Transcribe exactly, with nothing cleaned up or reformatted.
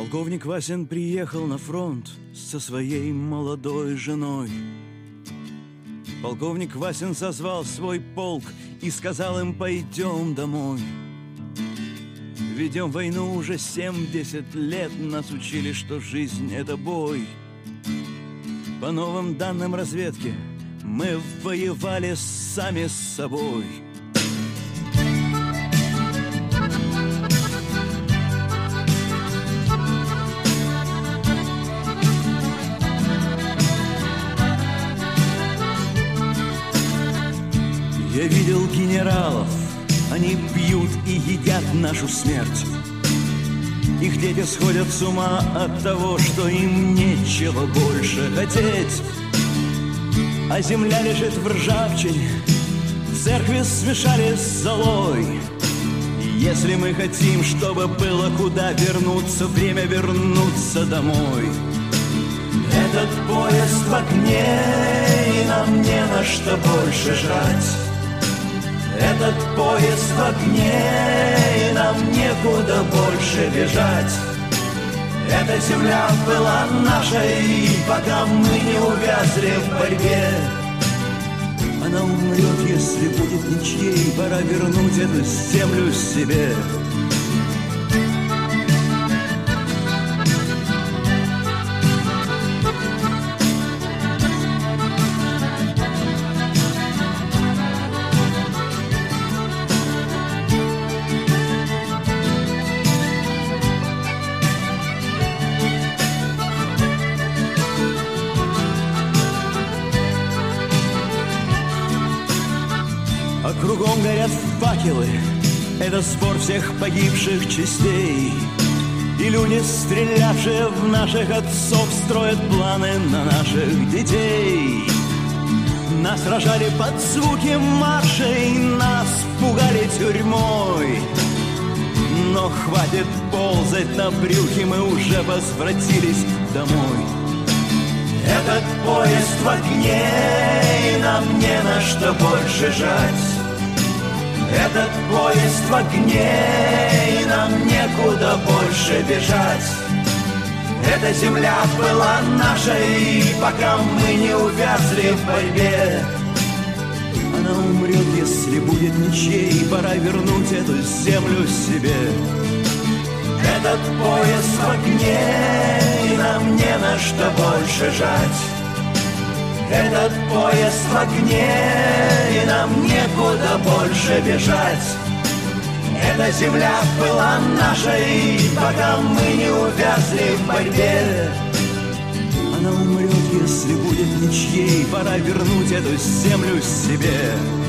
Полковник Васин приехал на фронт со своей молодой женой. Полковник Васин созвал свой полк и сказал им: пойдем домой. Ведем войну уже семьдесят лет, нас учили, что жизнь — это бой. По новым данным разведки мы воевали сами с собой. Я видел генералов, они пьют и едят нашу смерть. Их дети сходят с ума от того, что им нечего больше хотеть. А земля лежит в ржавчине, церкви смешали с золой. Если мы хотим, чтобы было куда вернуться, время вернуться домой. Этот поезд в огне, и нам не на что больше жрать. Этот поезд в огне, и нам некуда больше бежать. Эта земля была нашей, пока мы не увязли в борьбе. Она умрет, если будет ничьей, пора вернуть эту землю себе. Кругом горят факелы, это сбор всех погибших частей. И люди, стрелявшие в наших отцов, строят планы на наших детей. Нас рожали под звуки маршей, нас пугали тюрьмой. Но хватит ползать на брюхе, мы уже возвратились домой. Этот поезд в огне, и нам не на что больше жать. Этот поезд в огне, и нам некуда больше бежать. Эта земля была нашей, пока мы не увязли в борьбе. Она умрет, если будет ничьей, пора вернуть эту землю себе. Этот поезд в огне, и нам не на что больше жать. Этот поезд в огне, и нам некуда больше бежать. Эта земля была нашей, пока мы не увязли в борьбе. Она умрет, если будет ничьей, пора вернуть эту землю себе.